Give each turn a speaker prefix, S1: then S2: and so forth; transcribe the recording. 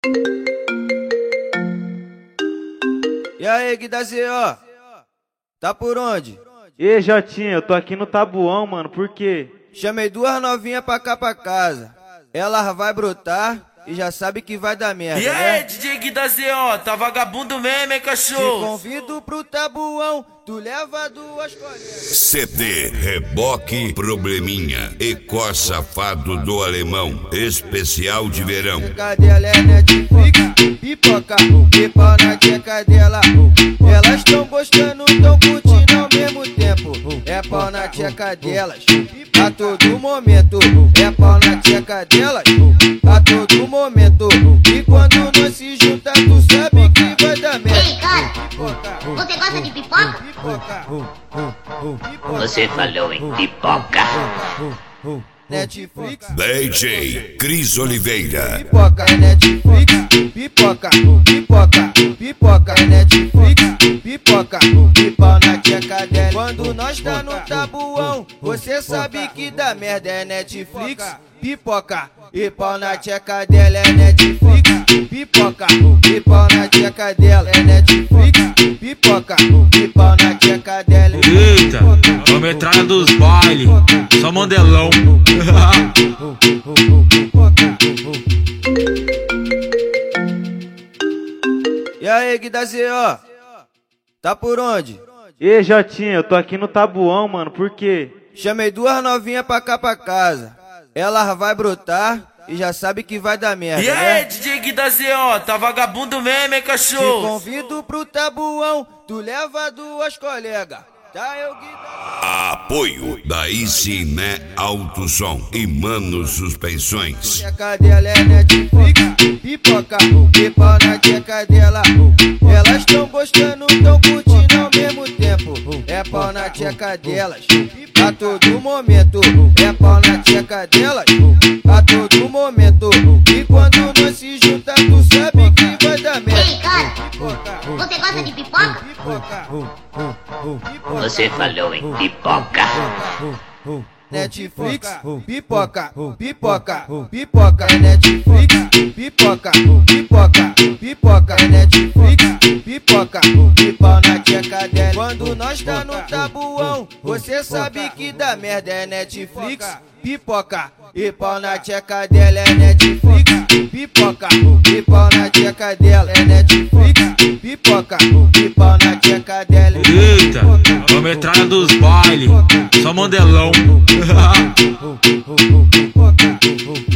S1: E aí, Guidazeó? Tá por onde?
S2: Ei, Jotinha, eu tô aqui no Tabuão, mano, por quê?
S1: Chamei duas novinhas pra cá pra casa. Elas vai brotar e já sabe que vai dar merda,
S3: E aí,
S1: né?
S3: DJ Guidazeó, tá vagabundo mesmo, hein,
S1: Te
S3: cachorro?
S1: convido pro Tabuão, tu leva duas colegas.
S4: CD, reboque, probleminha e cor safado do alemão, especial de verão.
S1: Cadela é Netflix, pipoca, pipa na tcheca dela. Elas tão gostando, tão curtindo ao mesmo tempo. É pau na tcheca delas, a todo momento. É pau na tcheca delas, a todo momento. E quando nós se juntar, tu sabe que vai dar merda.
S5: Ei, cara, você gosta de pipoca?
S6: Você falou em pipoca.
S1: Netflix,
S4: DJ Cris Oliveira.
S1: pipoca, é Netflix, pipoca, pipoca, pipoca, é Netflix, pipoca, pipa na tcheca dela. Quando nós tá no Tabuão, você sabe que dá merda. É Netflix, pipoca, e pau na tcheca dela. É Netflix, pipoca, e pau na tcheca dela. É Netflix, pipoca, e pau na tcheca dela.
S3: Eita, a metralha dos baile, só mandelão.
S1: E aí, Guidazeó? Tá por onde?
S2: Ei, Jotinha, eu tô aqui no Tabuão, mano, por quê?
S1: Chamei duas novinhas pra cá pra casa. Elas vai brotar e já sabe que vai dar merda,
S3: E aí,
S1: né?
S3: DJ Guidazeó, tá vagabundo mesmo, hein,
S1: Te
S3: cachorro?
S1: convido pro Tabuão, tu leva duas colegas. Tá, eu Guidazeó.
S4: Apoio da Isiné Alto Som e Mano Suspensões.
S1: A cadela é Netflix, pipoca, pipa na tcheca dela. Elas tão gostando, tão curtindo ao mesmo tempo. É pau na tcheca delas, a todo momento. É pau na tcheca delas, a todo momento. E quando nós se juntar, tu sabe que vai dar merda.
S5: Ei, cara, você gosta de pipoca?
S6: Você falou em pipoca.
S1: Netflix, pipoca, pipoca, pipoca, é Netflix, pipoca, pipoca, pipoca, é Netflix, pipoca, pipa na tcheca dela. Quando nós tá no Tabuão, você sabe que dá merda. É Netflix, pipoca, e pau na tcheca dela. É Netflix, pipoca, e pau na tcheca dela. É Netflix, pipoca, e pau na tcheca dela.
S3: Eita, a metralha dos baile, só mandelão.
S1: Pipoca,